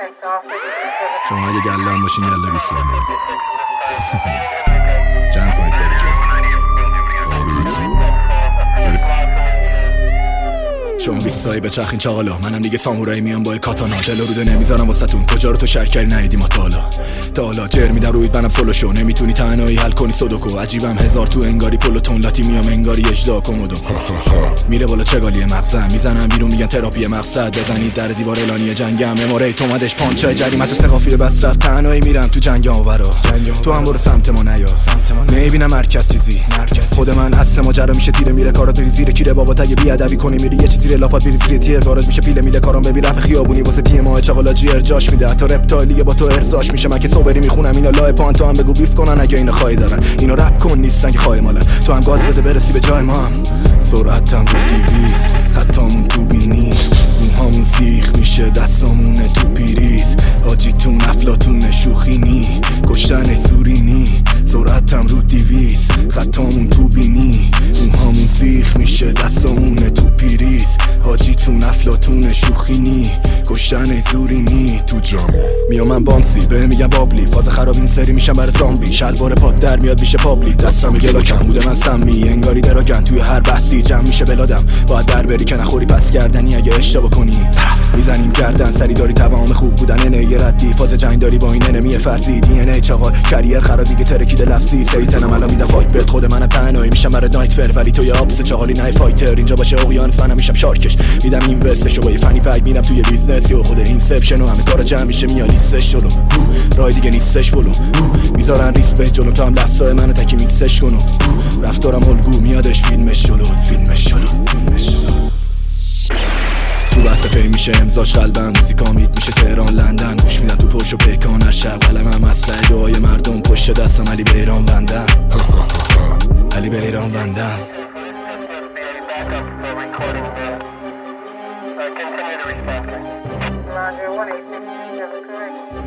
شما اگه گلم باشین گله بیسیم جمع کنید بری شما 20 سایی به چرخین چاقالا، منم دیگه سامورایی میام با کاتانا، دل روده نمیذارم واسهتون، کجا رو تو شرکری ندیدی ما تا حالا جر میدم روید منم سولو شو، نمیتونی تنهایی حل کنی سودوکو، عجیبم هزار تو انگاری پلوتون لاتی میام انگاری اجدا کومودو میره بالا چگالی مغزم میزنم بیرون میگن تراپی مقصد، بزنید در دیوار اعلانی جنگم اموره تو اومدش پانچای جریمت ثقافی بس رفت، تنهایی میرم تو جنگام ورا تو هم برو سمت ما نیا، نمیبینم مرکز چیزی خود من اصل ماجرا میشه تیره میره کارات بری زیر کیره بابا اگه بی ادبی کنی میری یه چیزی لاپات میری زیر تیر گاراژ میشه پیله میله کارام ببین رپ خیابونی واسه تیم ما چاقالاجی ارجاش میده حتی رپتالیه با تو ارزاش میشه من که صبری میخونم اینا لای پان تو هم بگو بیف کنن اگه اینا خواهی دارن اینا رپ کن نیستن که خواهی مالن تو هم گاز بده برسی به جای ما هم سرعتم رو 200 خطامون تو بینی موهامون سیخ میشه دستامونه تو پیریز حاجیتون افلاتون شوخینی کشتن زورینی سرعتم رو 200 خطامون تو بینی موهامون سیخ میشه دستامونه تو پیریز حاجیتون افلاتون شوخینی کشتن زورینی تو جامو میام من بانسی به میگم بابلی فاز خراب این سری میشم برای زامبی شلوار پات در میاد میشه پابلی دستم گلا کم بوده من سمی انگاری دراگن توی هر بحثی جمع میشه بلادم باید در بری که نخوری پس گردنی اگه اشتباه کنی میزنیم گردن سری داری توام خوب بودن نه ردی فاز جنگ داری با این انمی فرضی دی ان ای چاقال کریر خراب دیگه ترکیده لفظی سیتنم الان میدم فایت بهت خود منم تنهایی میشم برای نایتمر ولی تو یا آبس چاقالی نه فایتر اینجا باشه اقیانوس منم میشم شارکش میدم این وستشو با یه فنی پک میرم توی بیزنس یا خود اینسپشن و همه کارا جمع میشه میاد لیستش جلو راه دیگه نیستش بلو میذارن ریس به جلو تا هم لفظای منو تکی میکسش کنو رفتارم الگو میادش فیلمش جلو تو بحث پی میشه امضاش قلبم موزیکا میت میشه تهران لندن گوش میدم تو پرش و پیکان هر شب قلمم مسئله دعای مردم پشت دستم علی بیران وندم علی بیران وندم Roger, 186,